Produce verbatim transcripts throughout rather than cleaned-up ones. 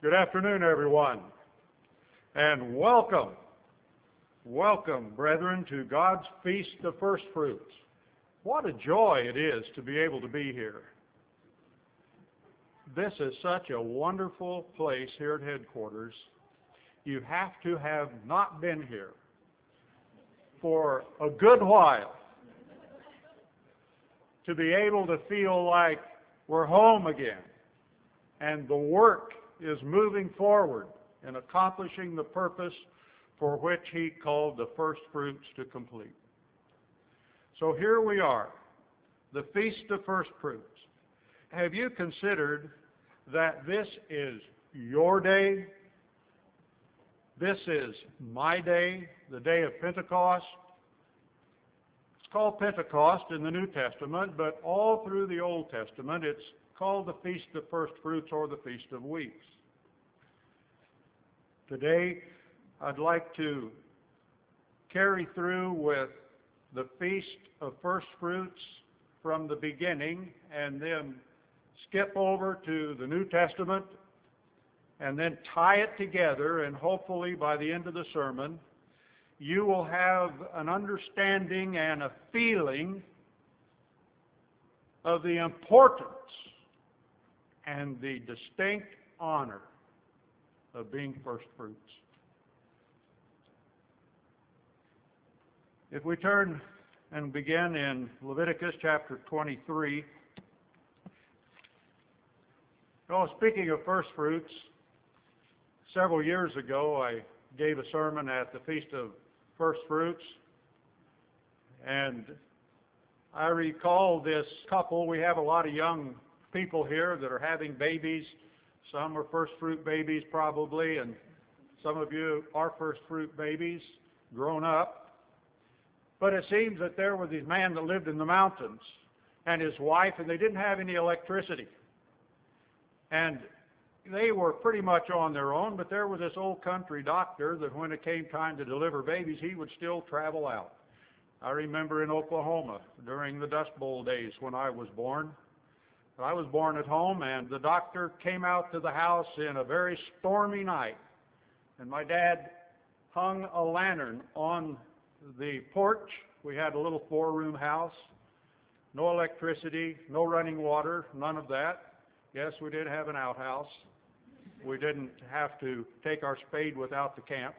Good afternoon, everyone, and welcome, welcome, brethren, to God's Feast of First Fruits. What a joy it is to be able to be here. This is such a wonderful place here at headquarters. You have to have not been here for a good while to be able to feel like we're home again and the work is moving forward in accomplishing the purpose for which He called the first fruits to complete. So here we are, the Feast of First Fruits. Have you considered that this is your day? This is my day, the day of Pentecost. It's called Pentecost in the New Testament, but all through the Old Testament it's called the Feast of First Fruits or the Feast of Weeks. Today, I'd like to carry through with the Feast of First Fruits from the beginning and then skip over to the New Testament and then tie it together, and hopefully by the end of the sermon, you will have an understanding and a feeling of the importance and the distinct honor of being first fruits. If we turn and begin in Leviticus chapter twenty-three. Oh, speaking of first fruits, several years ago I gave a sermon at the Feast of First Fruits, and I recall this couple. We have a lot of young people here that are having babies. Some are first fruit babies probably, and some of you are first fruit babies, grown up. But it seems that there was this man that lived in the mountains and his wife, and they didn't have any electricity. And they were pretty much on their own, but there was this old country doctor that when it came time to deliver babies, he would still travel out. I remember in Oklahoma during the Dust Bowl days when I was born. I was born at home, and the doctor came out to the house in a very stormy night. And my dad hung a lantern on the porch. We had a little four-room house, no electricity, no running water, none of that. Yes, we did have an outhouse. We didn't have to take our spade without the camp.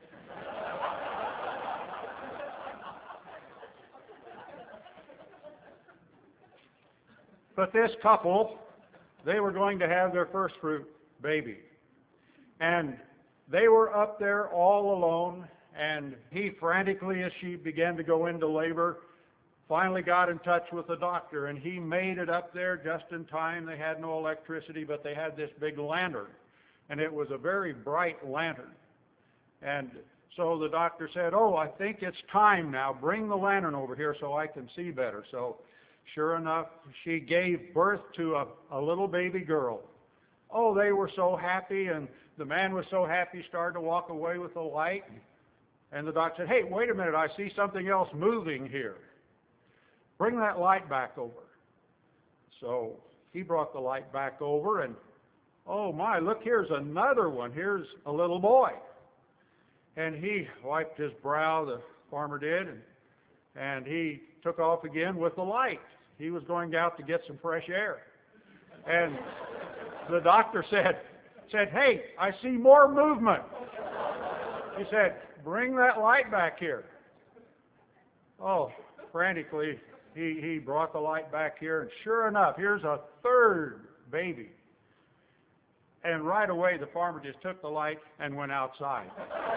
But this couple, they were going to have their first fruit baby. And they were up there all alone, and he frantically, as she began to go into labor, finally got in touch with the doctor, and he made it up there just in time. They had no electricity, but they had this big lantern, and it was a very bright lantern. And so the doctor said, "Oh, I think it's time now. Bring the lantern over here so I can see better." So sure enough, she gave birth to a, a little baby girl. Oh, they were so happy, and the man was so happy, started to walk away with the light. And the doctor said, "Hey, wait a minute, I see something else moving here. Bring that light back over." So he brought the light back over, and oh my, look, here's another one. Here's a little boy. And he wiped his brow, the farmer did, and, and he took off again with the light. He was going out to get some fresh air. And the doctor said, said, "Hey, I see more movement." He said, "Bring that light back here." Oh, frantically, he, he brought the light back here, and sure enough, here's a third baby. And right away, the farmer just took the light and went outside.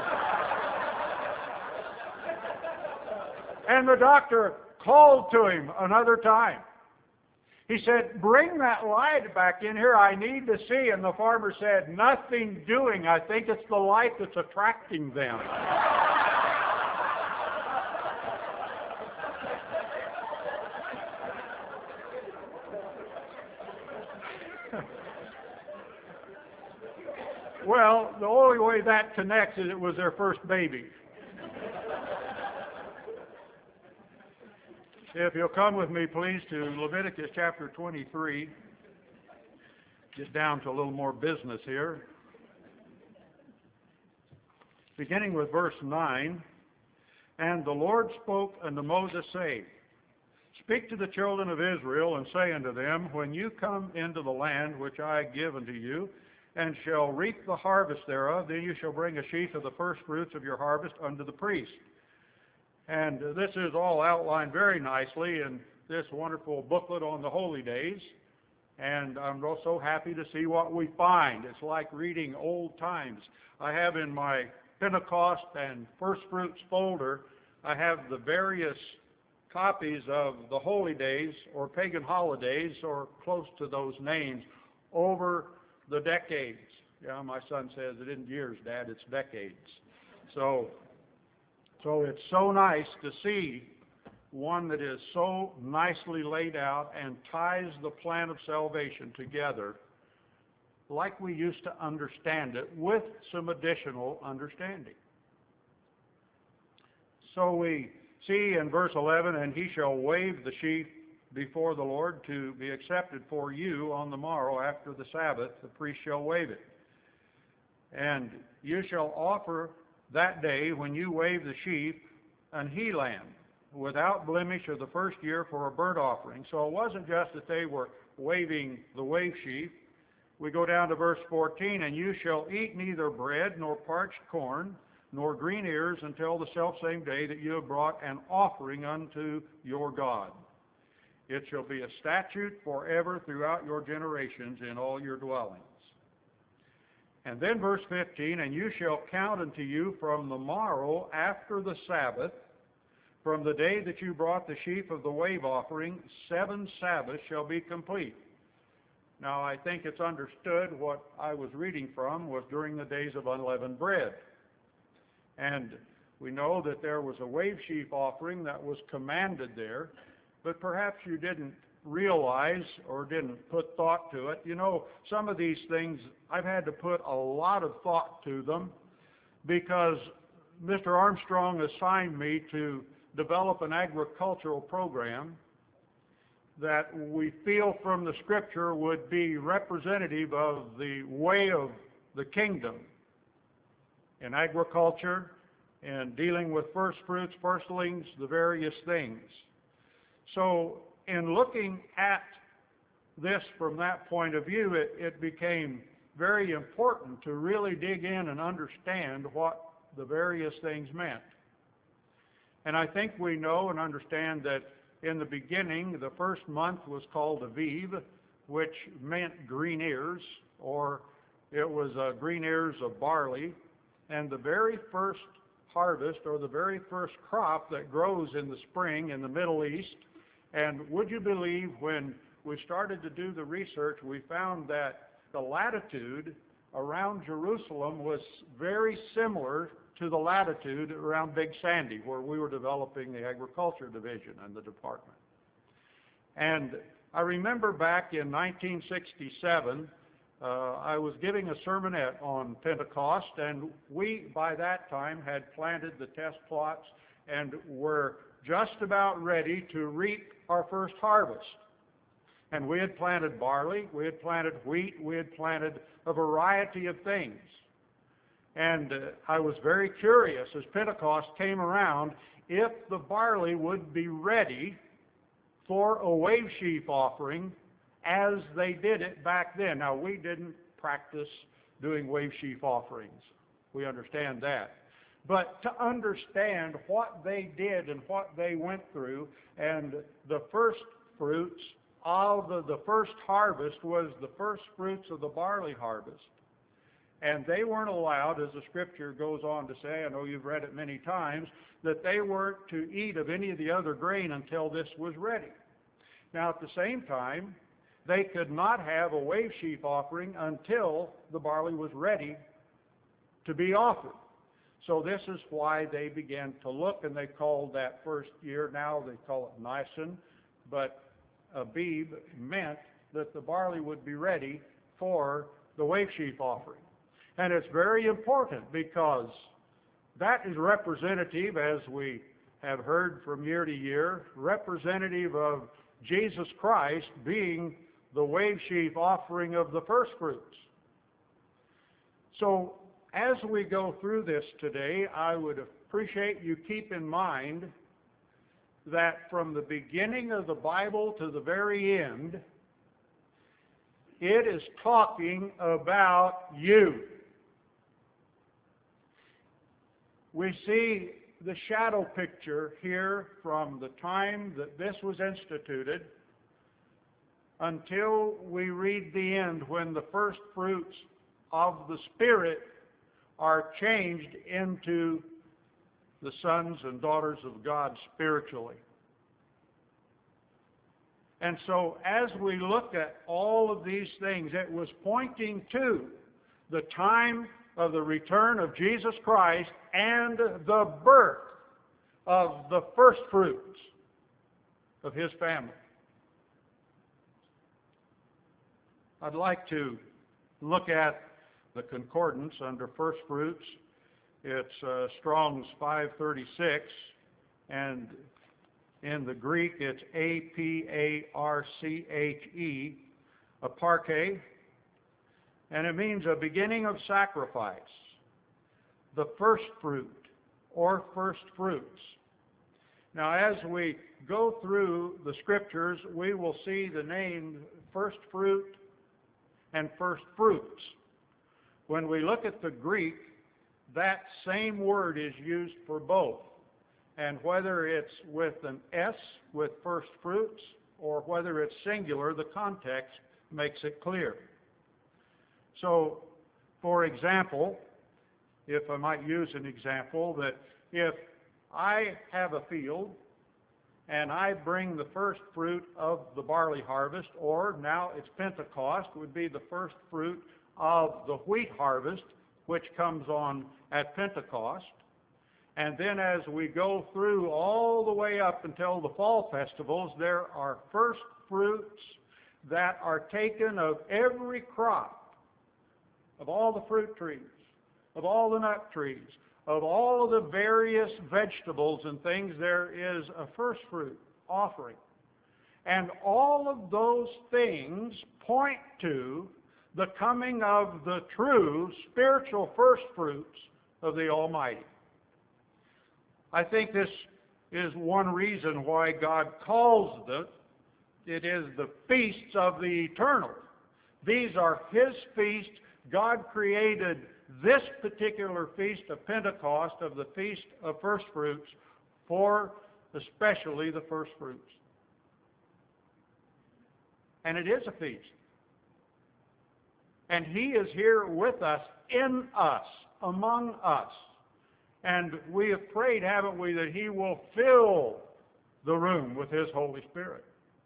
And the doctor called to him another time. He said, "Bring that light back in here. I need to see." And the farmer said, "Nothing doing. I think it's the light that's attracting them." Well, the only way that connects is it was their first baby. If you'll come with me, please, to Leviticus chapter twenty-three. Get down to a little more business here. beginning with verse nine. And the Lord spoke unto Moses, saying, Speak to the children of Israel, and say unto them, When you come into the land which I give unto you, and shall reap the harvest thereof, then you shall bring a sheaf of the first fruits of your harvest unto the priest. And this is all outlined very nicely in this wonderful booklet on the holy days. And I'm also happy to see what we find. It's like reading old times. I have in my Pentecost and First Fruits folder, I have the various copies of the holy days or pagan holidays or close to those names over the decades. Yeah, my son says it isn't years, Dad, it's decades. So, so it's so nice to see one that is so nicely laid out and ties the plan of salvation together like we used to understand it, with some additional understanding. So we see in verse eleven, And he shall wave the sheaf before the Lord to be accepted for you on the morrow after the Sabbath. The priest shall wave it. And you shall offer that day, when you wave the sheaf, an he lamb, without blemish of the first year, for a burnt offering. So it wasn't just that they were waving the wave sheaf. We go down to verse fourteen, And you shall eat neither bread nor parched corn, nor green ears, until the selfsame day that you have brought an offering unto your God. It shall be a statute forever throughout your generations in all your dwellings. And then verse fifteen, And you shall count unto you from the morrow after the Sabbath, from the day that you brought the sheaf of the wave offering, seven Sabbaths shall be complete. Now, I think it's understood what I was reading from was during the days of unleavened bread. And we know that there was a wave sheaf offering that was commanded there, but perhaps you didn't realize or didn't put thought to it. You know, some of these things, I've had to put a lot of thought to them because Mister Armstrong assigned me to develop an agricultural program that we feel from the Scripture would be representative of the way of the kingdom in agriculture and dealing with first fruits, firstlings, the various things. So in looking at this from that point of view, it, it became very important to really dig in and understand what the various things meant. And I think we know and understand that in the beginning, the first month was called Aviv, which meant green ears, or it was uh, green ears of barley. And the very first harvest, or the very first crop that grows in the spring in the Middle East, and would you believe when we started to do the research, we found that the latitude around Jerusalem was very similar to the latitude around Big Sandy, where we were developing the agriculture division and the department. And I remember back in nineteen sixty-seven, uh, I was giving a sermonette on Pentecost, and we, by that time, had planted the test plots and were just about ready to reap our first harvest. And we had planted barley, we had planted wheat, we had planted a variety of things. And uh, I was very curious as Pentecost came around if the barley would be ready for a wave sheaf offering as they did it back then. Now, we didn't practice doing wave sheaf offerings. We understand that. But to understand what they did and what they went through, and the first fruits of the, the first harvest was the first fruits of the barley harvest. And they weren't allowed, as the Scripture goes on to say, I know you've read it many times, that they weren't to eat of any of the other grain until this was ready. Now, at the same time, they could not have a wave sheaf offering until the barley was ready to be offered. So this is why they began to look, and they called that first year, now they call it Nisan, but Abib meant that the barley would be ready for the wave sheaf offering. And it's very important because that is representative, as we have heard from year to year, representative of Jesus Christ being the wave sheaf offering of the first fruits. So as we go through this today, I would appreciate you keep in mind that from the beginning of the Bible to the very end, it is talking about you. We see the shadow picture here from the time that this was instituted until we read the end, when the first fruits of the Spirit are changed into the sons and daughters of God spiritually. And so as we look at all of these things, it was pointing to the time of the return of Jesus Christ and the birth of the first fruits of His family. I'd like to look at the concordance under first fruits. It's uh, Strong's five thirty-six, and in the Greek it's A P A R C H E, aparche, and it means a beginning of sacrifice, the first fruit or first fruits. Now, as we go through the Scriptures, we will see the name first fruit and first fruits. When we look at the Greek, that same word is used for both. And whether it's with an S, with first fruits, or whether it's singular, the context makes it clear. So, for example, if I might use an example, that if I have a field and I bring the first fruit of the barley harvest, or now it's Pentecost, would be the first fruit of the wheat harvest, which comes on at Pentecost. And then as we go through all the way up until the fall festivals, there are first fruits that are taken of every crop, of all the fruit trees, of all the nut trees, of all of the various vegetables and things. There is a first fruit offering. And all of those things point to the coming of the true spiritual first fruits of the Almighty. I think this is one reason why God calls it, it is the feasts of the eternal. These are His feasts. God created this particular feast of Pentecost, of the Feast of First Fruits, for especially the first fruits. And it is a feast. And He is here with us, in us, among us. And we have prayed, haven't we, that He will fill the room with His Holy Spirit.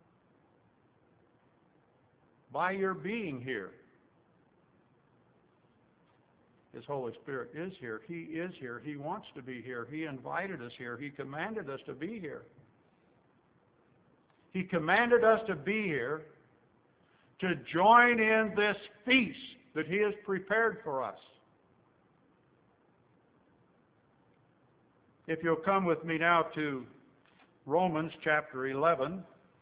By your being here, His Holy Spirit is here. He is here. He wants to be here. He invited us here. He commanded us to be here. He commanded us to be here to join in this feast that He has prepared for us. If you'll come with me now to Romans chapter eleven,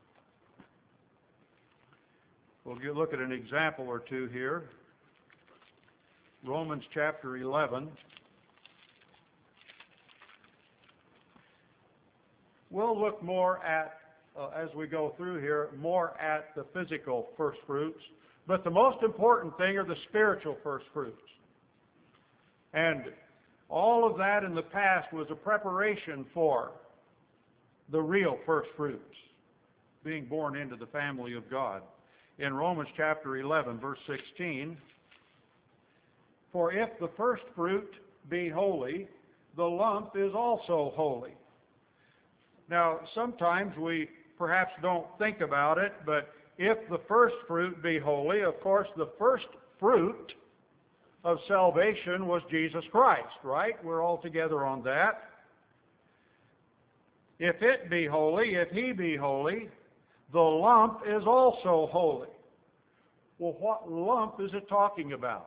we'll look at an example or two here. Romans chapter eleven. We'll look more at, uh, as we go through here, more at the physical first fruits. But the most important thing are the spiritual first fruits. And all of that in the past was a preparation for the real first fruits, being born into the family of God. In Romans chapter eleven, verse sixteen, for if the first fruit be holy, the lump is also holy. Now, sometimes we perhaps don't think about it, but if the first fruit be holy, of course, the first fruit of salvation was Jesus Christ, right? We're all together on that. If it be holy, if He be holy, the lump is also holy. Well, what lump is it talking about?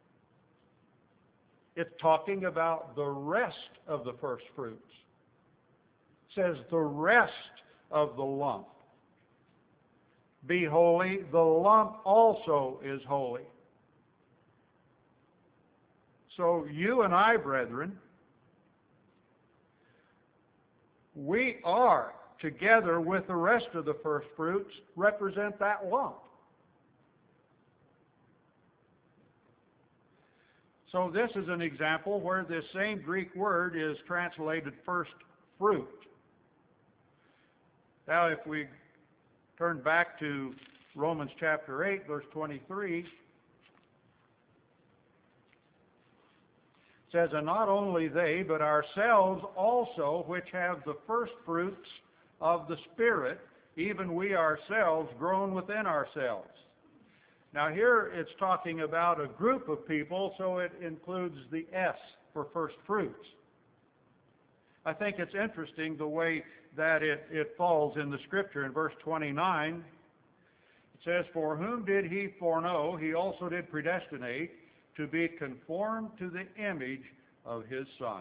It's talking about the rest of the first fruits. It says the rest of the lump. Be holy, the lump also is holy. So you and I, brethren, we are, together with the rest of the first fruits, represent that lump. So this is an example where this same Greek word is translated first fruit. Now if we turn back to Romans chapter eight, verse twenty-three, it says, and not only they, but ourselves also, which have the first fruits of the Spirit, even we ourselves grown within ourselves. Now here it's talking about a group of people, so it includes the S for first fruits. I think it's interesting the way that it, it falls in the Scripture. In verse twenty-nine, it says, for whom did he foreknow, he also did predestinate to be conformed to the image of his Son,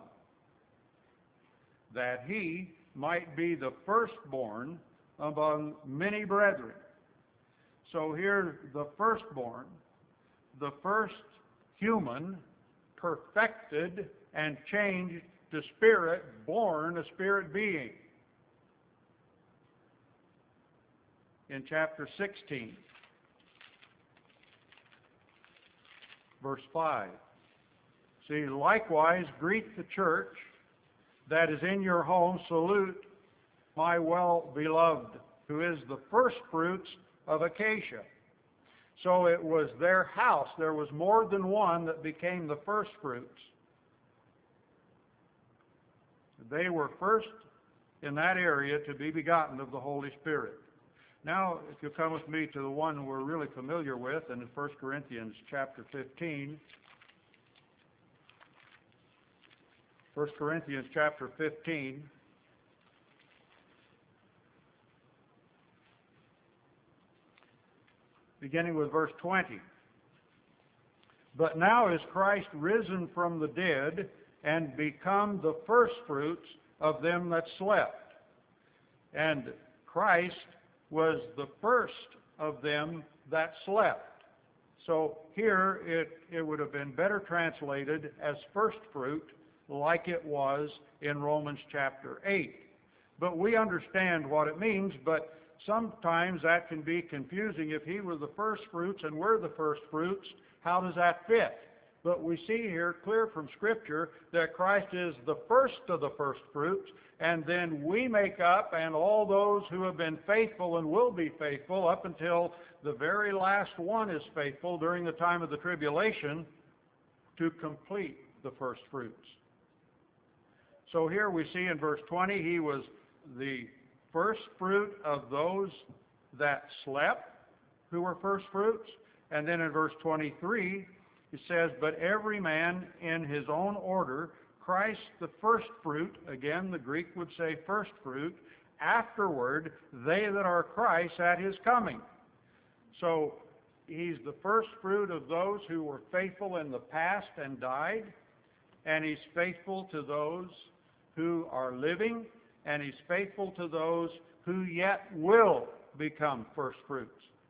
that he might be the firstborn among many brethren. So here, the firstborn, the first human, perfected and changed to spirit, born a spirit being. In chapter sixteen, verse five. See, likewise, greet the church that is in your home. Salute my well-beloved, who is the first fruits of Acacia. So it was their house. There was more than one that became the first fruits. They were first in that area to be begotten of the Holy Spirit. Now, if you'll come with me to the one we're really familiar with, in First Corinthians chapter fifteen. First Corinthians chapter fifteen. Beginning with verse twenty. But now is Christ risen from the dead, and become the firstfruits of them that slept. And Christ was the first of them that slept. So here it, it would have been better translated as first fruit, like it was in Romans chapter eight. But we understand what it means, but sometimes that can be confusing. If he was the first fruits and we're the first fruits, how does that fit? But we see here clear from Scripture that Christ is the first of the first fruits, and then we make up, and all those who have been faithful and will be faithful up until the very last one is faithful during the time of the tribulation, to complete the first fruits. So here we see in verse twenty, he was the first fruit of those that slept, who were first fruits. And then in verse twenty-three, it says, but every man in his own order, Christ the first fruit, again the Greek would say first fruit, afterward they that are Christ at his coming. So he's the first fruit of those who were faithful in the past and died, and he's faithful to those who are living, and he's faithful to those who yet will become first fruits.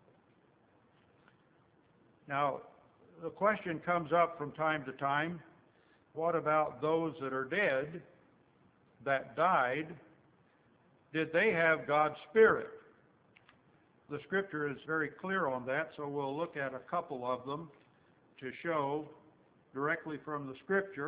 Now, the question comes up from time to time, what about those that are dead, that died? Did they have God's Spirit? The Scripture is very clear on that, so we'll look at a couple of them to show directly from the Scripture.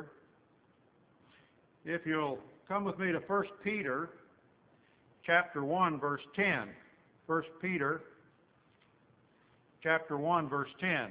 If you'll come with me to First Peter chapter one, verse ten. First Peter chapter one, verse ten.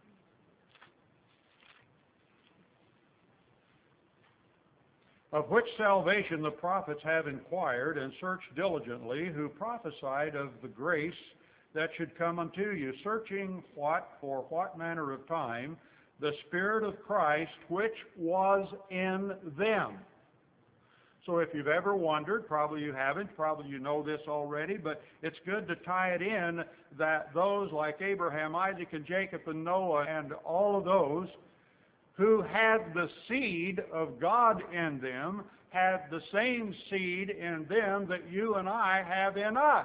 Of which salvation the prophets have inquired and searched diligently, who prophesied of the grace that should come unto you, searching what for what manner of time the Spirit of Christ which was in them. So if you've ever wondered, probably you haven't, probably you know this already, but it's good to tie it in that those like Abraham, Isaac, and Jacob, and Noah, and all of those who had the seed of God in them, had the same seed in them that you and I have in us.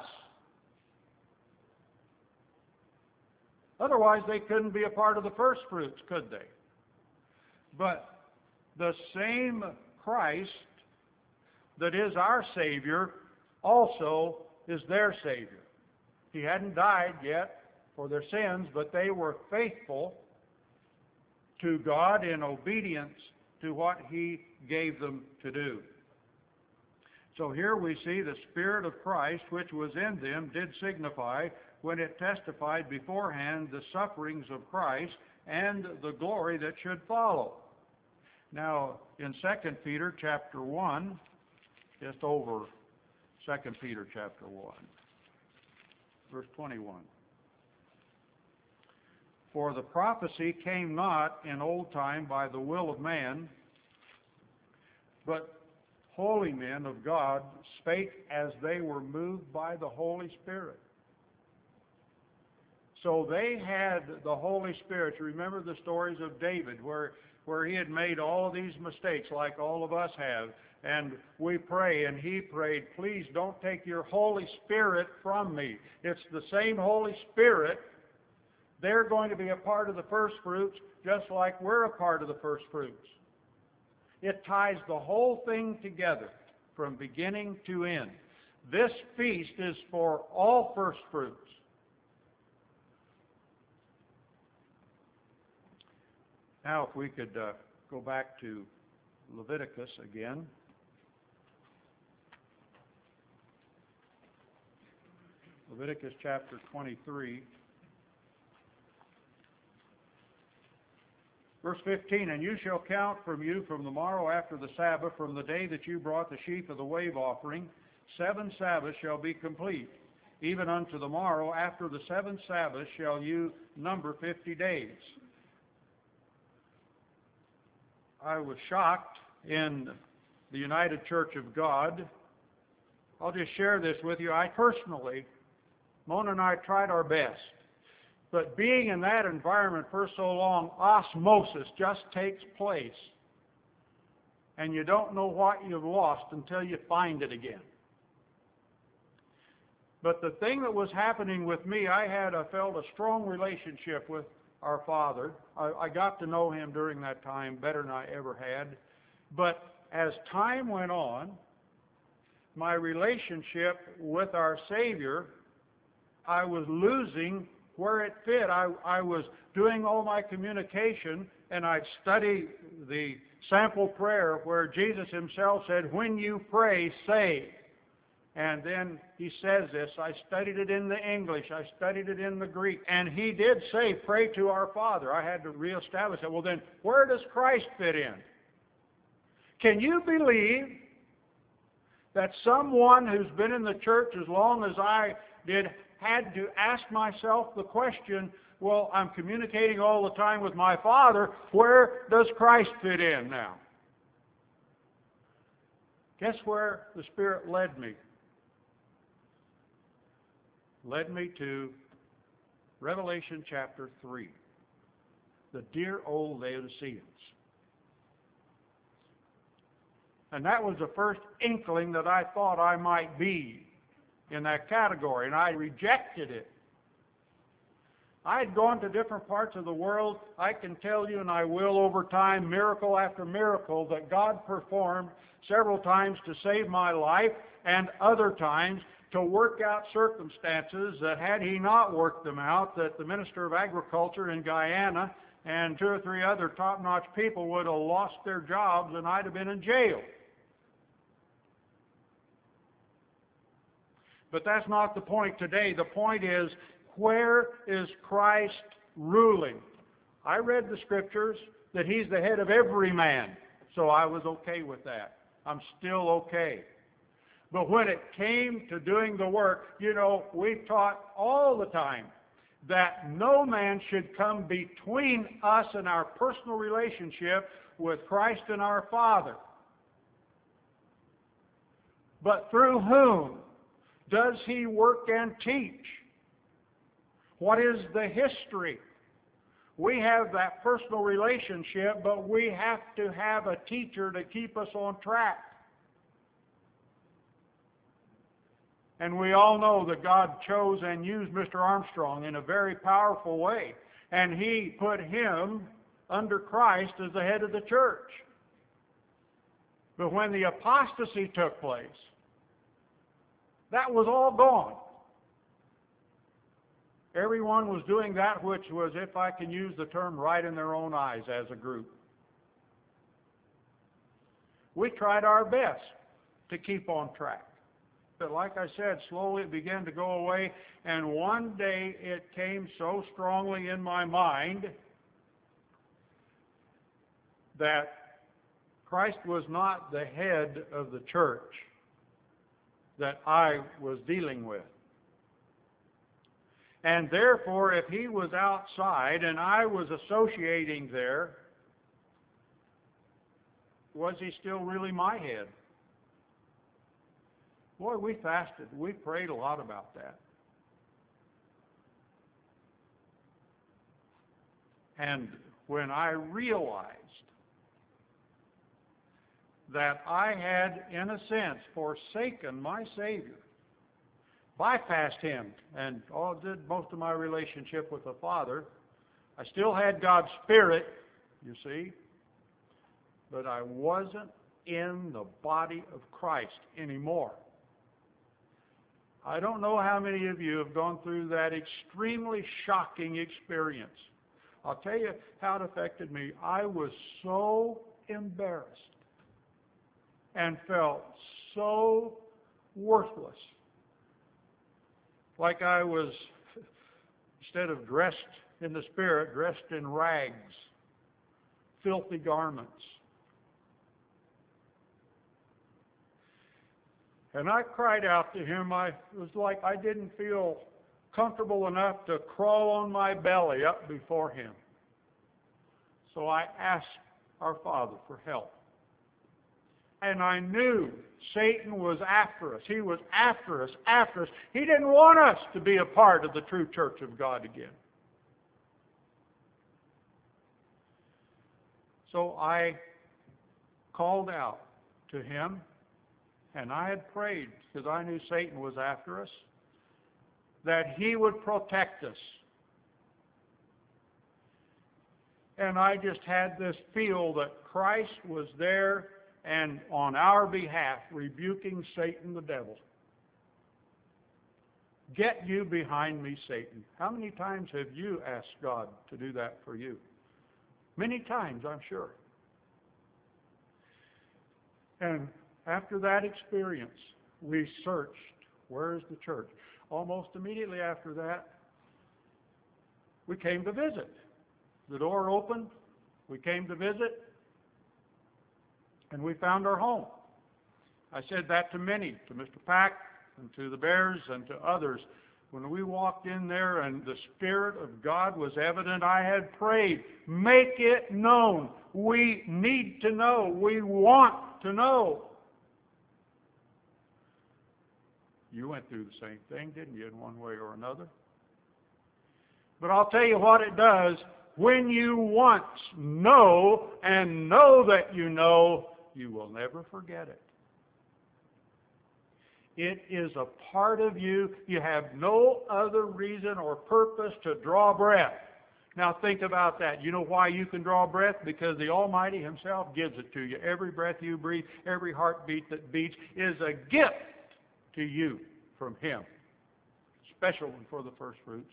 Otherwise, they couldn't be a part of the first fruits, could they? But the same Christ that is our Savior also is their Savior. He hadn't died yet for their sins, but they were faithful to God in obedience to what He gave them to do. So here we see the Spirit of Christ, which was in them, did signify, when it testified beforehand, the sufferings of Christ and the glory that should follow. Now, in Second Peter chapter one, just over Second Peter chapter one, verse twenty-one. For the prophecy came not in old time by the will of man, but holy men of God spake as they were moved by the Holy Spirit. So they had the Holy Spirit. You remember the stories of David, where, where he had made all of these mistakes like all of us have. And we pray, and he prayed, please don't take your Holy Spirit from me. It's the same Holy Spirit. They're going to be a part of the first fruits, just like we're a part of the first fruits. It ties the whole thing together from beginning to end. This feast is for all first fruits. Now, if we could uh, go back to Leviticus again. Leviticus chapter twenty-three. Verse fifteen, and you shall count from you from the morrow after the Sabbath, from the day that you brought the sheaf of the wave offering, seven Sabbaths shall be complete. Even unto the morrow after the seventh Sabbath shall you number fifty days. I was shocked in the United Church of God. I'll just share this with you. I personally, Mona and I tried our best. But being in that environment for so long, osmosis just takes place. And you don't know what you've lost until you find it again. But the thing that was happening with me, I had I felt a strong relationship with our Father. I, I got to know Him during that time better than I ever had. But as time went on, my relationship with our Savior, I was losing where it fit. I, I was doing all my communication, and I'd study the sample prayer where Jesus Himself said, when you pray, say. And then He says this. I studied it in the English. I studied it in the Greek. And He did say, pray to our Father. I had to reestablish it. Well, then, where does Christ fit in? Can you believe that someone who's been in the church as long as I did had to ask myself the question, well, I'm communicating all the time with my Father, where does Christ fit in now? Guess where the Spirit led me? Led me to Revelation chapter three, the dear old Laodiceans. And that was the first inkling that I thought I might be in that category, and I rejected it. I had gone to different parts of the world. I can tell you, and I will over time, miracle after miracle that God performed several times to save my life, and other times to work out circumstances that had He not worked them out, that the Minister of Agriculture in Guyana and two or three other top-notch people would have lost their jobs and I'd have been in jail. But that's not the point today. The point is, where is Christ ruling? I read the Scriptures that He's the head of every man, so I was okay with that. I'm still okay. But when it came to doing the work, you know, we've taught all the time that no man should come between us and our personal relationship with Christ and our Father. But through whom does He work and teach? What is the history? We have that personal relationship, but we have to have a teacher to keep us on track. And we all know that God chose and used Mister Armstrong in a very powerful way. And He put him under Christ as the head of the church. But when the apostasy took place, that was all gone. Everyone was doing that which was, if I can use the term, right in their own eyes as a group. We tried our best to keep on track. But like I said, slowly it began to go away, and one day it came so strongly in my mind that Christ was not the head of the church that I was dealing with. And therefore, if he was outside and I was associating there, was he still really my head? Boy, we fasted. We prayed a lot about that. And when I realized that I had, in a sense, forsaken my Savior, bypassed him, and all did most of my relationship with the Father, I still had God's Spirit, you see, but I wasn't in the body of Christ anymore. I don't know how many of you have gone through that extremely shocking experience. I'll tell you how it affected me. I was so embarrassed and felt so worthless. Like I was, instead of dressed in the Spirit, dressed in rags, filthy garments. And I cried out to him. I, it was like I didn't feel comfortable enough to crawl on my belly up before him. So I asked our Father for help. And I knew Satan was after us. He was after us, after us. He didn't want us to be a part of the true church of God again. So I called out to him, and I had prayed, because I knew Satan was after us, that he would protect us. And I just had this feel that Christ was there and on our behalf rebuking Satan the devil. Get you behind me, Satan. How many times have you asked God to do that for you? Many times, I'm sure. And after that experience, we searched, where is the church? Almost immediately after that, we came to visit. The door opened, we came to visit, and we found our home. I said that to many, to Mister Pack, and to the Bears, and to others. When we walked in there and the Spirit of God was evident, I had prayed, make it known. We need to know. We want to know. You went through the same thing, didn't you, in one way or another? But I'll tell you what it does. When you once know and know that you know, you will never forget it. It is a part of you. You have no other reason or purpose to draw breath. Now think about that. You know why you can draw breath? Because the Almighty Himself gives it to you. Every breath you breathe, every heartbeat that beats is a gift to you from Him. Special one for the first fruits.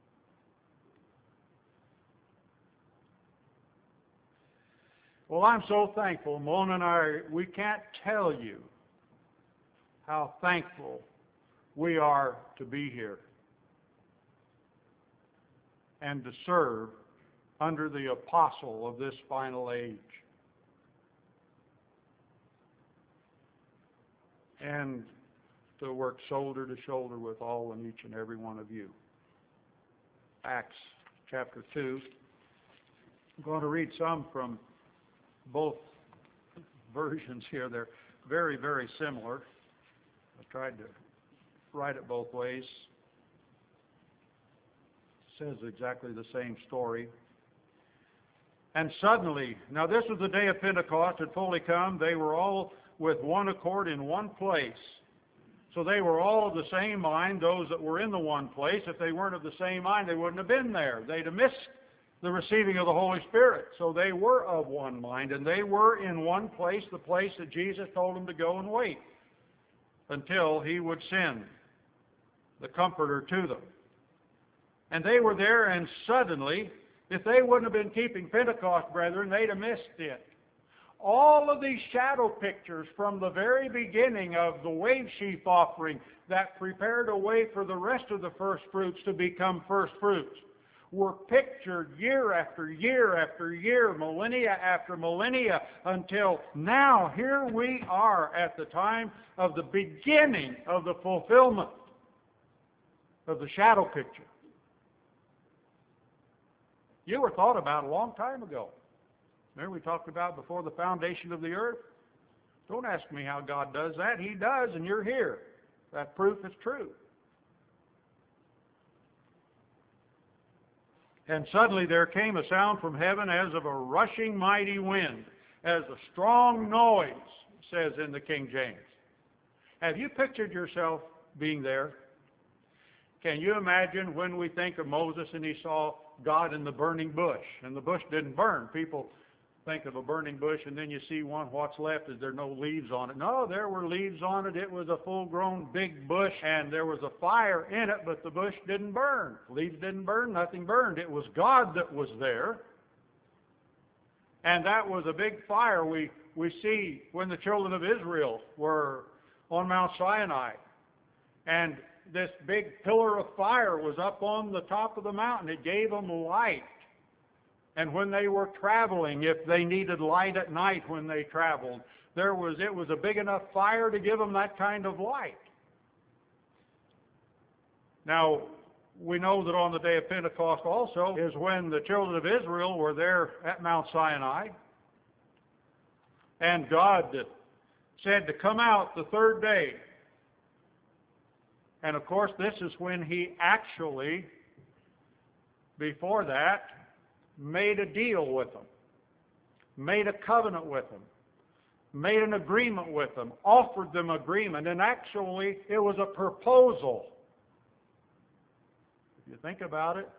Well, I'm so thankful. Mona and I, we can't tell you how thankful we are to be here and to serve under the apostle of this final age. And to work shoulder to shoulder with all and each and every one of you. Acts chapter two. I'm going to read some from both versions here. They're very, very similar. I tried to write it both ways. It says exactly the same story. And suddenly, now this was the day of Pentecost had fully come. They were all with one accord in one place. So they were all of the same mind, those that were in the one place. If they weren't of the same mind, they wouldn't have been there. They'd have missed the receiving of the Holy Spirit. So they were of one mind, and they were in one place, the place that Jesus told them to go and wait until He would send the Comforter to them. And they were there, and suddenly, if they wouldn't have been keeping Pentecost, brethren, they'd have missed it. All of these shadow pictures from the very beginning of the wave sheaf offering that prepared a way for the rest of the first fruits to become first fruits were pictured year after year after year, millennia after millennia, until now here we are at the time of the beginning of the fulfillment of the shadow picture. You were thought about a long time ago. Remember we talked about before the foundation of the earth? Don't ask me how God does that. He does, and you're here. That proof is true. And suddenly there came a sound from heaven as of a rushing mighty wind, as a strong noise, says in the King James. Have you pictured yourself being there? Can you imagine when we think of Moses and he saw God in the burning bush, and the bush didn't burn? People think of a burning bush and then you see one, what's left is there no leaves on it. No, there were leaves on it. It was a full-grown big bush, and there was a fire in it, but the bush didn't burn. Leaves didn't burn, nothing burned. It was God that was there. And that was a big fire we, we see when the children of Israel were on Mount Sinai. And this big pillar of fire was up on the top of the mountain. It gave them light. And when they were traveling, if they needed light at night when they traveled, there was it was a big enough fire to give them that kind of light. Now, we know that on the day of Pentecost also is when the children of Israel were there at Mount Sinai. And God said to come out the third day. And of course, this is when He actually, before that, made a deal with them, made a covenant with them, made an agreement with them, offered them agreement, and actually it was a proposal. If you think about it.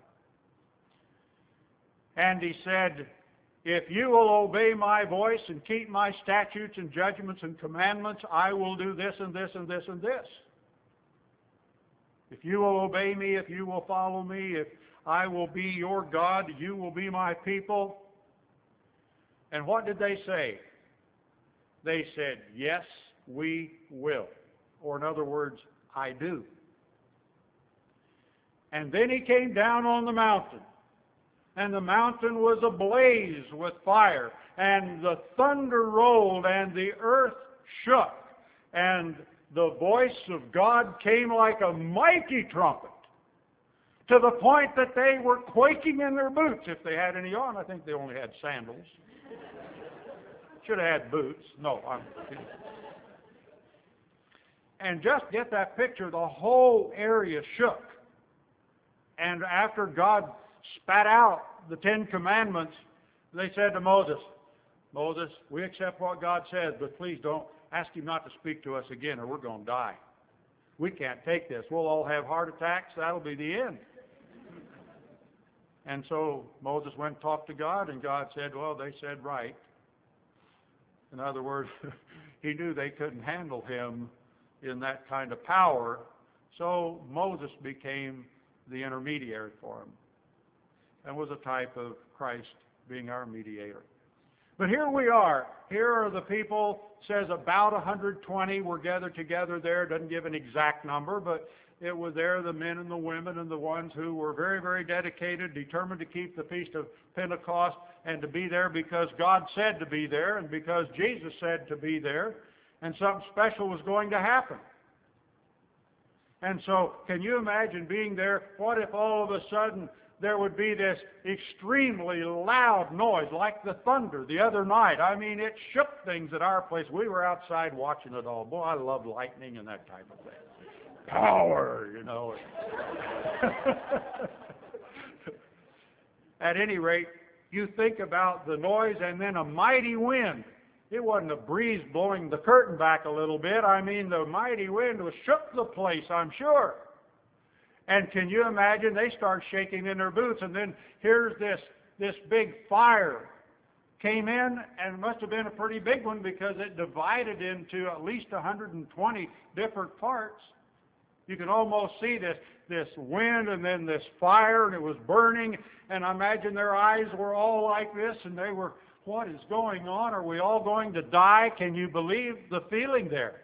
And He said, if you will obey my voice and keep my statutes and judgments and commandments, I will do this and this and this and this. If you will obey me, if you will follow me, if I will be your God, you will be my people. And what did they say? They said, yes, we will. Or in other words, I do. And then He came down on the mountain. And the mountain was ablaze with fire. And the thunder rolled and the earth shook. And the voice of God came like a mighty trumpet, to the point that they were quaking in their boots, if they had any on. I think they only had sandals. Should have had boots. No, I'm kidding. And just get that picture, the whole area shook. And after God spat out the Ten Commandments, they said to Moses, Moses, we accept what God says, but please don't ask Him not to speak to us again or we're going to die. We can't take this. We'll all have heart attacks. That'll be the end. And so Moses went and talked to God, and God said, well, they said right. In other words, He knew they couldn't handle Him in that kind of power, so Moses became the intermediary for Him and was a type of Christ being our mediator. But here we are. Here are the people, says about one hundred twenty were gathered together there. Doesn't give an exact number, but it was there, the men and the women and the ones who were very, very dedicated, determined to keep the Feast of Pentecost and to be there because God said to be there and because Jesus said to be there, and something special was going to happen. And so, can you imagine being there? What if all of a sudden there would be this extremely loud noise like the thunder the other night? I mean, it shook things at our place. We were outside watching it all. Boy, I love lightning and that type of thing. Power, you know. At any rate, you think about the noise and then a mighty wind. It wasn't a breeze blowing the curtain back a little bit. I mean, the mighty wind was shook the place, I'm sure. And can you imagine? They start shaking in their boots, and then here's this, this big fire came in, and it must have been a pretty big one because it divided into at least one hundred twenty different parts. You can almost see this, this wind and then this fire, and it was burning, and I imagine their eyes were all like this, and they were, what is going on? Are we all going to die? Can you believe the feeling there?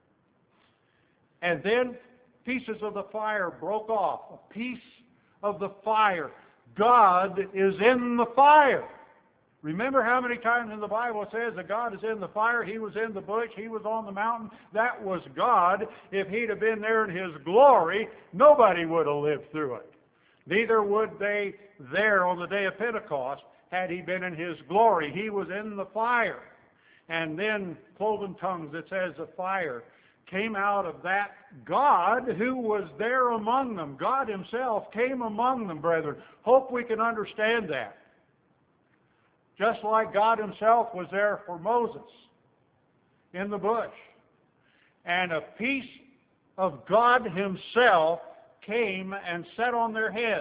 And then pieces of the fire broke off. A piece of the fire. God is in the fire. Remember how many times in the Bible it says that God is in the fire? He was in the bush. He was on the mountain. That was God. If He'd have been there in His glory, nobody would have lived through it. Neither would they there on the day of Pentecost had He been in His glory. He was in the fire. And then cloven tongues, it says the fire came out of that God who was there among them. God Himself came among them, brethren. Hope we can understand that. Just like God Himself was there for Moses in the bush. And a piece of God Himself came and sat on their heads.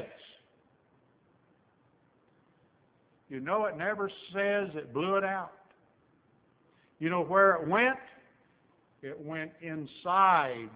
You know, it never says it blew it out. You know where it went? It went inside.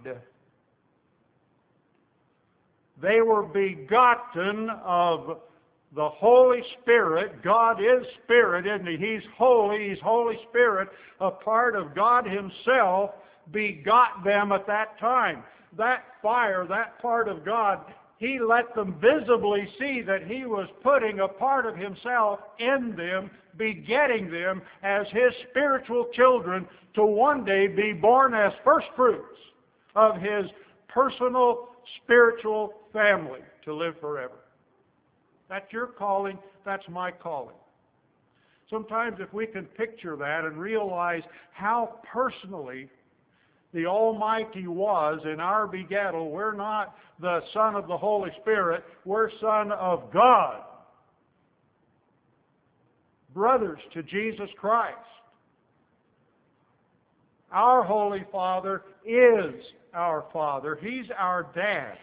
They were begotten of the Holy Spirit. God is Spirit, isn't He? He's holy. He's Holy Spirit. A part of God Himself begot them at that time. That fire, that part of God, He let them visibly see that He was putting a part of Himself in them, begetting them as His spiritual children to one day be born as first fruits of His personal spiritual family to live forever. That's your calling. That's my calling. Sometimes if we can picture that and realize how personally the Almighty was in our begettal, we're not the Son of the Holy Spirit, we're Son of God. Brothers to Jesus Christ. Our Holy Father is our Father. He's our Dad.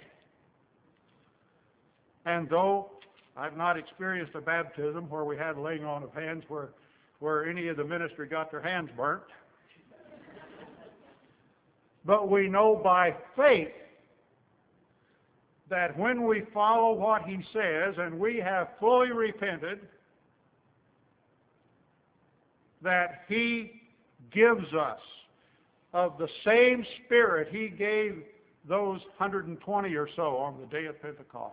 And though I've not experienced a baptism where we had laying on of hands where, where any of the ministry got their hands burnt, but we know by faith that when we follow what He says and we have fully repented, that He gives us of the same Spirit He gave those one hundred twenty or so on the day of Pentecost.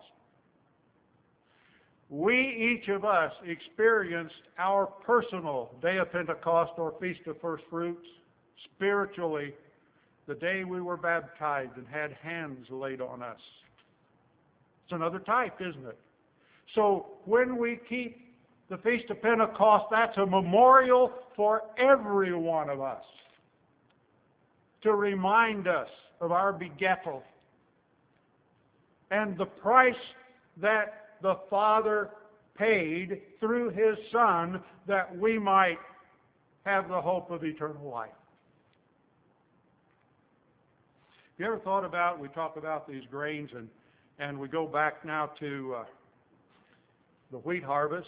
We, each of us, experienced our personal day of Pentecost or Feast of First Fruits spiritually the day we were baptized and had hands laid on us. It's another type, isn't it? So when we keep the Feast of Pentecost, that's a memorial for every one of us to remind us of our begettal and the price that the Father paid through His Son that we might have the hope of eternal life. Have you ever thought about, we talk about these grains, and, and we go back now to uh, the wheat harvest,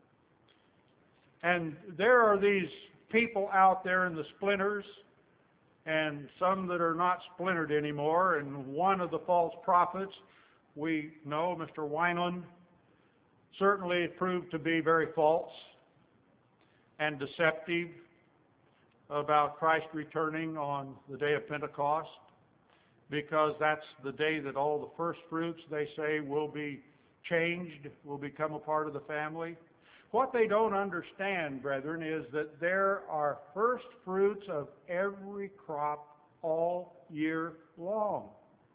and there are these people out there in the splinters, and some that are not splintered anymore, and one of the false prophets, we know, Mister Wineland, certainly it proved to be very false and deceptive about Christ returning on the day of Pentecost, because that's the day that all the first fruits, they say, will be changed, will become a part of the family. What they don't understand, brethren, is that there are first fruits of every crop all year long.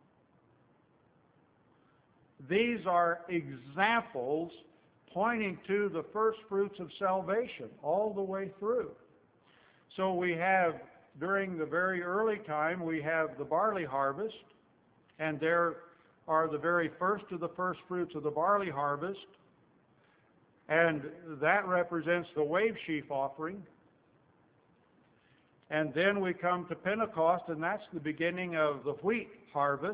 These are examples pointing to the first fruits of salvation all the way through. So we have, during the very early time, we have the barley harvest, and there are the very first of the first fruits of the barley harvest, and that represents the wave sheaf offering. And then we come to Pentecost, and that's the beginning of the wheat harvest.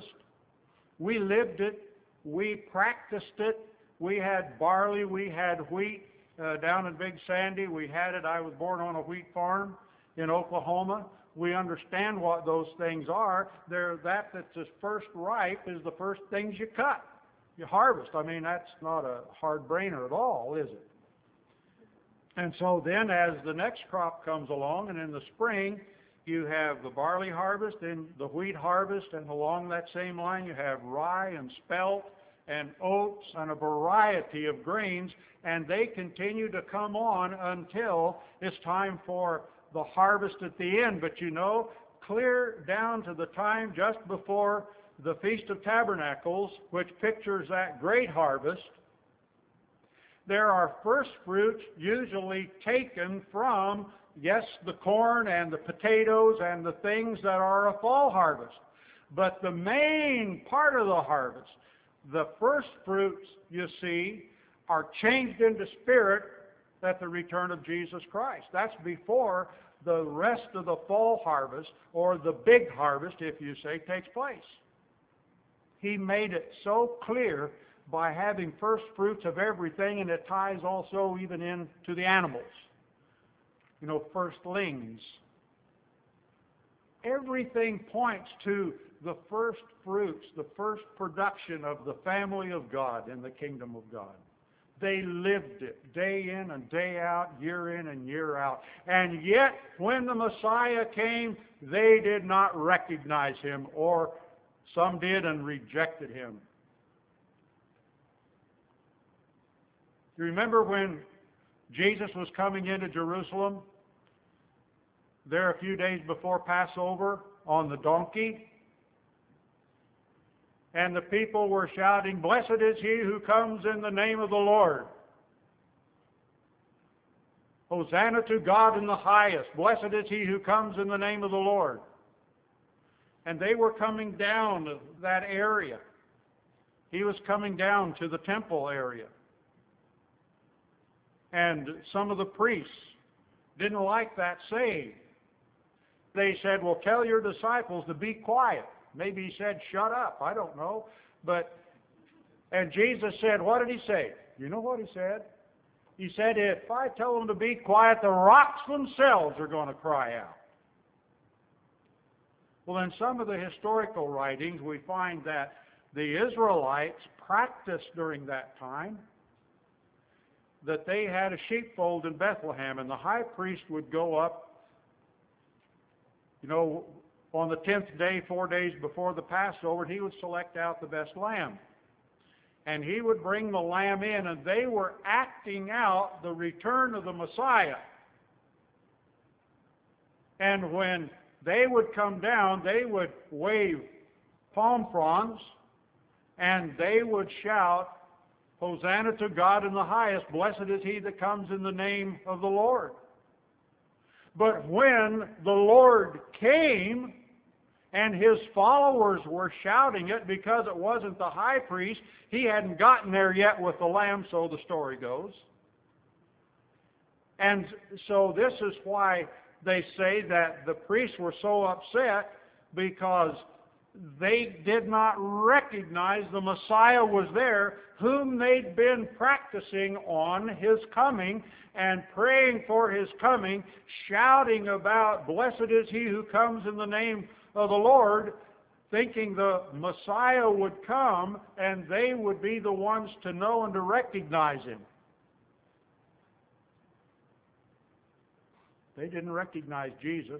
We lived it, we practiced it, we had barley, we had wheat uh, down in Big Sandy. We had it. I was born on a wheat farm in Oklahoma. We understand what those things are. They're that that's first ripe is the first things you cut, you harvest. I mean, that's not a hard brainer at all, is it? And so then as the next crop comes along, and in the spring, you have the barley harvest and the wheat harvest, and along that same line you have rye and spelt and oats and a variety of grains, and they continue to come on until it's time for the harvest at the end. But you know, clear down to the time just before the Feast of Tabernacles, which pictures that great harvest, there are first fruits usually taken from, yes, the corn and the potatoes and the things that are a fall harvest. But the main part of the harvest, the first fruits, you see, are changed into spirit at the return of Jesus Christ. That's before the rest of the fall harvest, or the big harvest, if you say, takes place. He made it so clear by having first fruits of everything, and it ties also even into the animals. You know, firstlings. Everything points to the first fruits, the first production of the family of God in the kingdom of God. They lived it day in and day out, year in and year out. And yet, when the Messiah came, they did not recognize him, or some did and rejected him. You remember when Jesus was coming into Jerusalem, there a few days before Passover, on the donkey? And the people were shouting, "Blessed is he who comes in the name of the Lord. Hosanna to God in the highest. Blessed is he who comes in the name of the Lord." And they were coming down to that area. He was coming down to the temple area. And some of the priests didn't like that saying. They said, "Well, tell your disciples to be quiet." Maybe he said, "Shut up." I don't know. But, and Jesus said, what did he say? You know what he said? He said, "If I tell them to be quiet, the rocks themselves are going to cry out." Well, in some of the historical writings, we find that the Israelites practiced during that time, that they had a sheepfold in Bethlehem, and the high priest would go up, you know, on the tenth day, four days before the Passover, and he would select out the best lamb. And he would bring the lamb in, and they were acting out the return of the Messiah. And when they would come down, they would wave palm fronds, and they would shout, "Hosanna to God in the highest, blessed is he that comes in the name of the Lord." But when the Lord came, and his followers were shouting it because it wasn't the high priest, he hadn't gotten there yet with the lamb, so the story goes. And so this is why they say that the priests were so upset, because they did not recognize the Messiah was there, whom they'd been practicing on his coming and praying for his coming, shouting about, "Blessed is he who comes in the name of the Lord," thinking the Messiah would come and they would be the ones to know and to recognize him. They didn't recognize Jesus.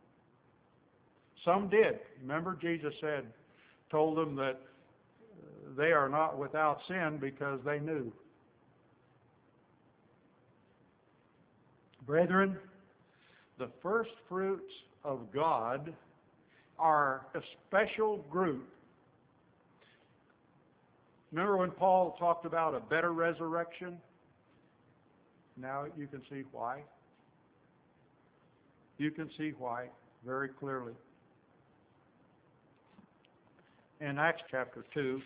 Some did. Remember, Jesus said, told them that they are not without sin because they knew. Brethren, the first fruits of God are a special group. Remember when Paul talked about a better resurrection? Now you can see why. You can see why very clearly. In Acts chapter two,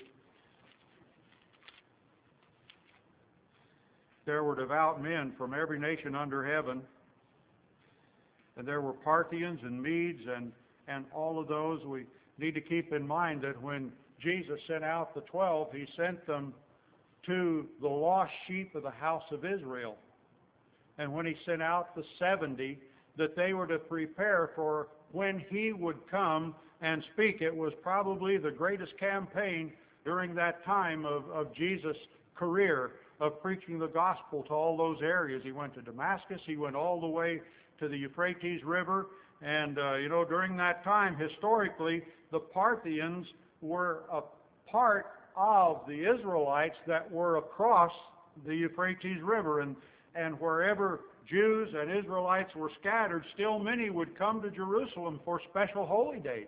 there were devout men from every nation under heaven, and there were Parthians and Medes and, and all of those. We need to keep in mind that when Jesus sent out the twelve, he sent them to the lost sheep of the house of Israel. and when He sent out the seventy, that they were to prepare for when He would come and speak. It was probably the greatest campaign during that time of, of Jesus' career of preaching the gospel to all those areas. He went to Damascus. He went all the way to the Euphrates River. And, uh, you know, during that time, historically, the Parthians were a part of the Israelites that were across the Euphrates River. And, and wherever Jews and Israelites were scattered, still many would come to Jerusalem for special holy days.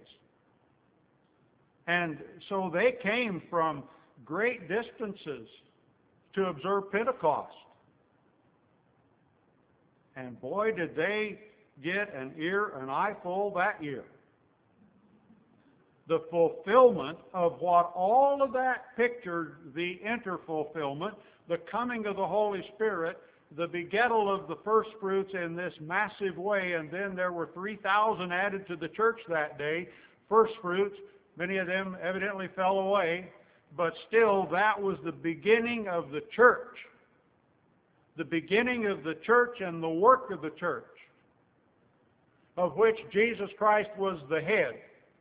And so they came from great distances to observe Pentecost. And boy, did they get an ear, an eye full that year. The fulfillment of what all of that pictured, the inter-fulfillment, the coming of the Holy Spirit, the begettal of the first fruits in this massive way, and then there were three thousand added to the church that day. First fruits, many of them evidently fell away, but still that was the beginning of the church. The beginning of the church and the work of the church, of which Jesus Christ was the head.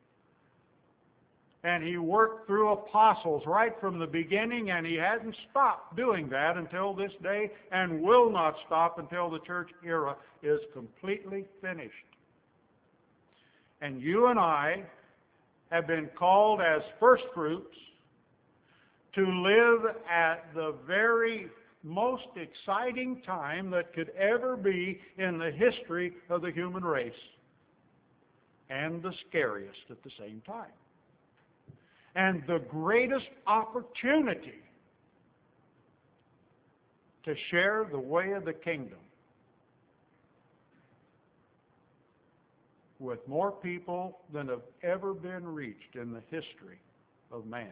And He worked through apostles right from the beginning, and He hadn't stopped doing that until this day, and will not stop until the church era is completely finished. And you and I have been called as first fruits to live at the very most exciting time that could ever be in the history of the human race, and the scariest at the same time. And the greatest opportunity to share the way of the kingdom with more people than have ever been reached in the history of man.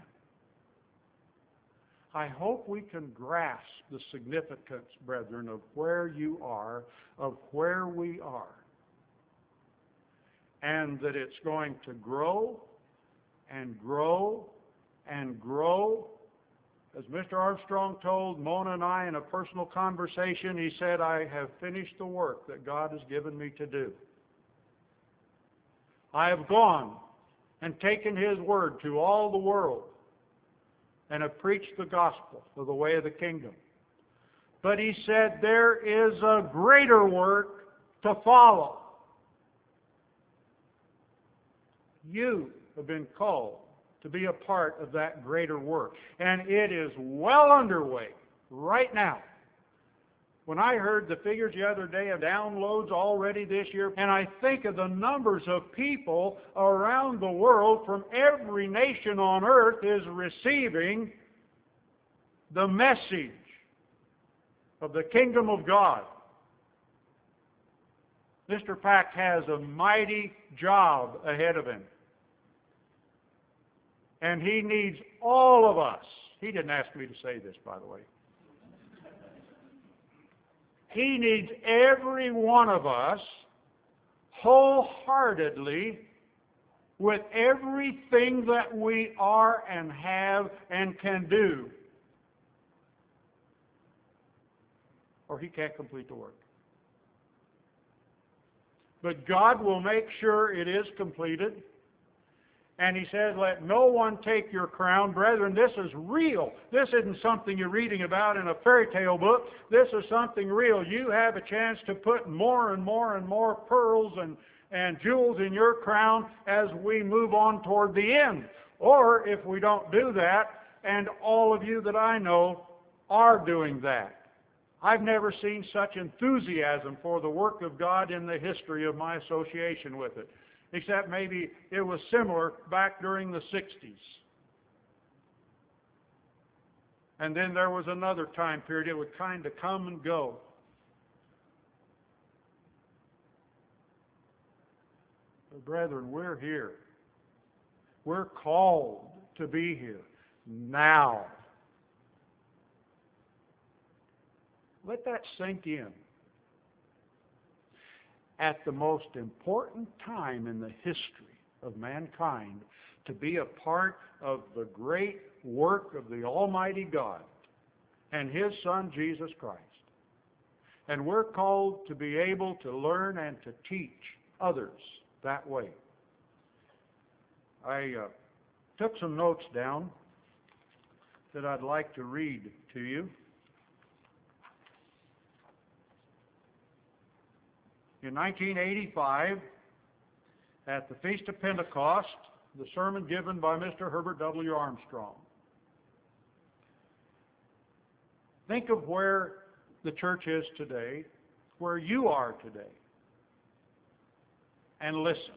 I hope we can grasp the significance, brethren, of where you are, of where we are, and that it's going to grow and grow and grow. As Mister Armstrong told Mona and I in a personal conversation, he said, I have finished the work that God has given me to do. I have gone and taken His word to all the world and have preached the gospel of the way of the kingdom. But he said, there is a greater work to follow. You have been called to be a part of that greater work. And it is well underway right now. When I heard the figures the other day of downloads already this year, and I think of the numbers of people around the world from every nation on earth is receiving the message of the kingdom of God. Mister Pack has a mighty job ahead of him. And he needs all of us. He didn't ask me to say this, by the way. He needs every one of us wholeheartedly with everything that we are and have and can do, or he can't complete the work. But God will make sure it is completed. And He says, let no one take your crown. Brethren, this is real. This isn't something you're reading about in a fairy tale book. This is something real. You have a chance to put more and more and more pearls and, and jewels in your crown as we move on toward the end. Or if we don't do that, and all of you that I know are doing that. I've never seen such enthusiasm for the work of God in the history of my association with it. Except maybe it was similar back during the sixties. And then there was another time period. It would kind of come and go. But brethren, we're here. We're called to be here now. Let that sink in. At the most important time in the history of mankind, to be a part of the great work of the Almighty God and His Son, Jesus Christ. And we're called to be able to learn and to teach others that way. I uh, took some notes down that I'd like to read to you. In nineteen eighty-five, at the Feast of Pentecost, the sermon given by Mister Herbert W. Armstrong. Think of where the church is today, where you are today, and listen.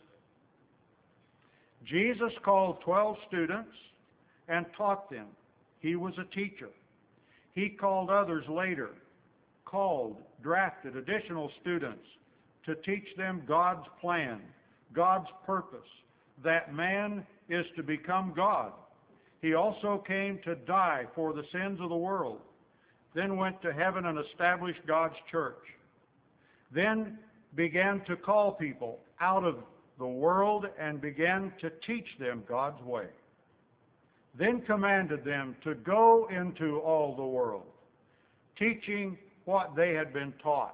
Jesus called twelve students and taught them. He was a teacher. He called others later, called, drafted additional students to teach them God's plan, God's purpose, that man is to become God. He also came to die for the sins of the world, then went to heaven and established God's church, then began to call people out of the world and began to teach them God's way, then commanded them to go into all the world, teaching what they had been taught.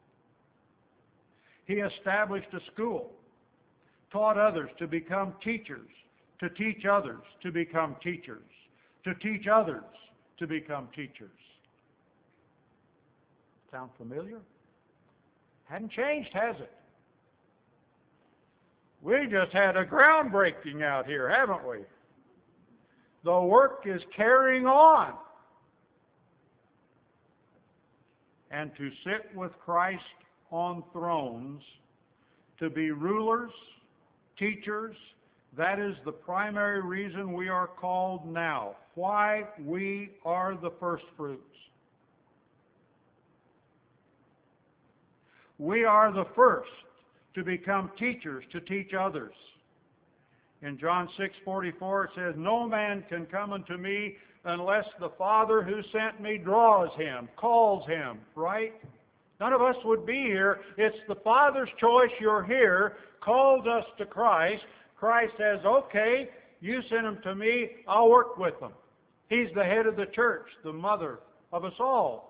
He established a school, taught others to become teachers, to teach others to become teachers, to teach others to become teachers. Sound familiar? Hadn't changed, has it? We just had a groundbreaking out here, haven't we? The work is carrying on. And to sit with Christ on thrones, to be rulers, teachers, that is the primary reason we are called now. Why we are the first fruits. We are the first to become teachers, to teach others. In John six forty-four it says, "No man can come unto me unless the Father who sent me draws him," calls him, right? None of us would be here. It's the Father's choice. You're here, calls us to Christ. Christ says, okay, you send them to me, I'll work with them. He's the head of the church, the mother of us all.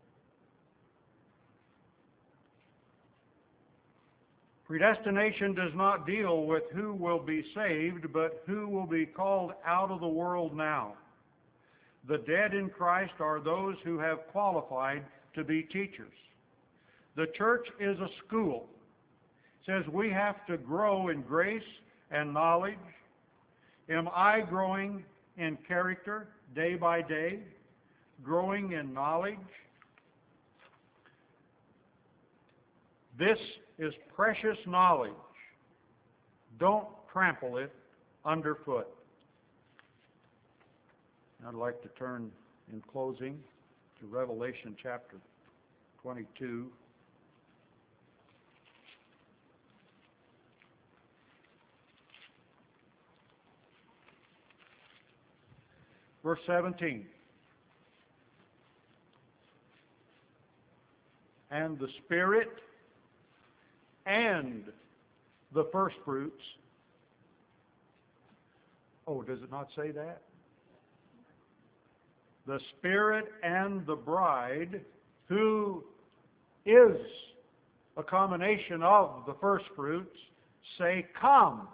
Predestination does not deal with who will be saved, but who will be called out of the world now. The dead in Christ are those who have qualified to be teachers. The church is a school. It says we have to grow in grace and knowledge. Am I growing in character day by day? Growing in knowledge? This is precious knowledge. Don't trample it underfoot. I'd like to turn in closing to Revelation chapter twenty-two. Verse seventeen. And the Spirit and the first fruits. Oh, does it not say that? The Spirit and the bride, who is a combination of the first fruits, say, come.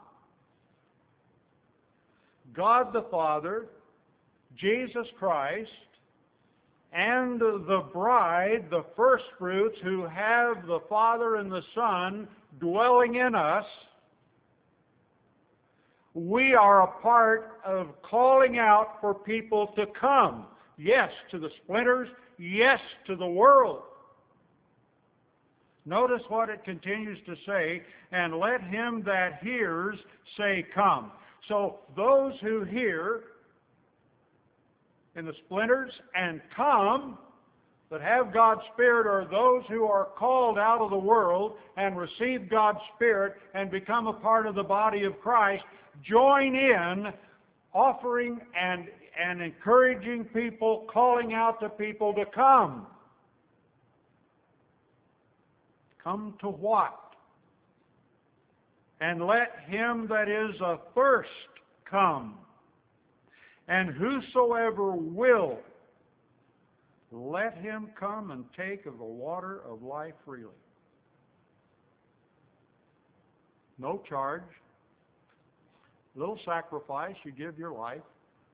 God the Father, Jesus Christ, and the bride, the first fruits, who have the Father and the Son dwelling in us, we are a part of calling out for people to come. Yes, to the splinters. Yes, to the world. Notice what it continues to say, and let him that hears say, come. So those who hear in the splinters and come, that have God's Spirit, are those who are called out of the world and receive God's Spirit and become a part of the body of Christ, join in offering and, and encouraging people, calling out to people to come. Come to what? And let him that is athirst come. And whosoever will let him come and take of the water of life freely. No charge. Little sacrifice, you give your life.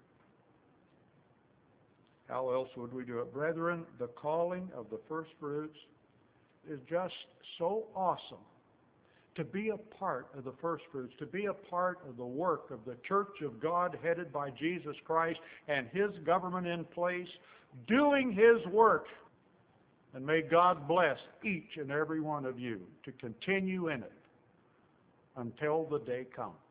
How else would we do it? Brethren, the calling of the first fruits is just so awesome. To be a part of the first fruits, to be a part of the work of the church of God headed by Jesus Christ and his government in place, doing his work. And may God bless each and every one of you to continue in it until the day comes.